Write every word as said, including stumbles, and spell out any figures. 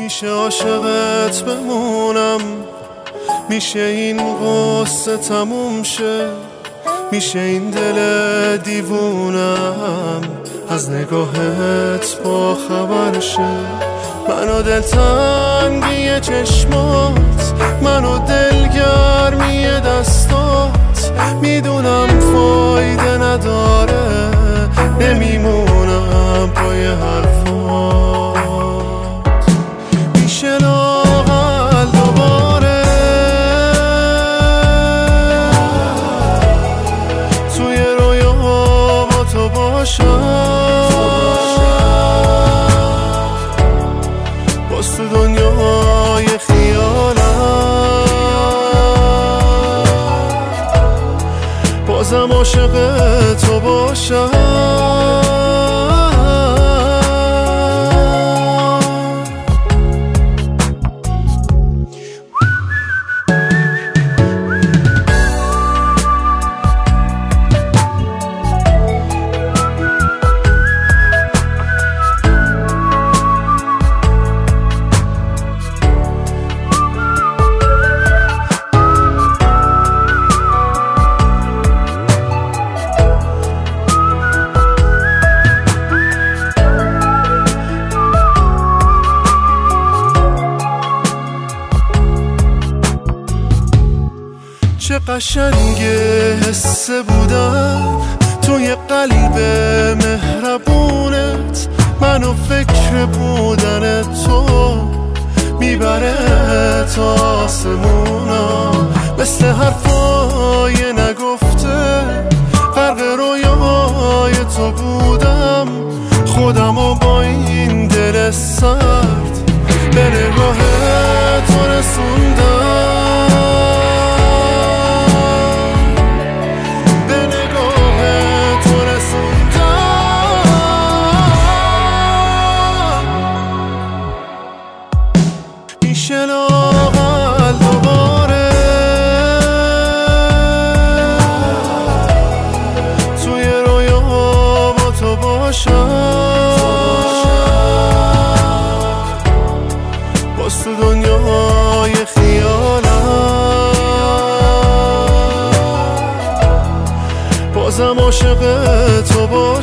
میشه عاشقت بمونم، میشه این قصه تموم شه، میشه این دل دیوونم از نگاهت با خبر شه. منو دلتنگی چشمات، منو دلگرمی دستات، میدونم فایده نداره، نمیمونم پای حرفات. میشه لااقل دوباره توی رویا با تو باشم، باز تو دنیای خیالم، بازم عاشق تو باشم. چه قشنگه حسه بودن توی قلب مهربونت، منو فکر بودن تو میبره تا آسمونا، مثل حرفای نگفته غرق رویای تو بودم، خودمو با این دل سرد به نگاه تو رسوندم. میشه لااقل دوباره توی رویا با تو باشم، باز تو دنیای خیالم، بازم عاشق تو باشم.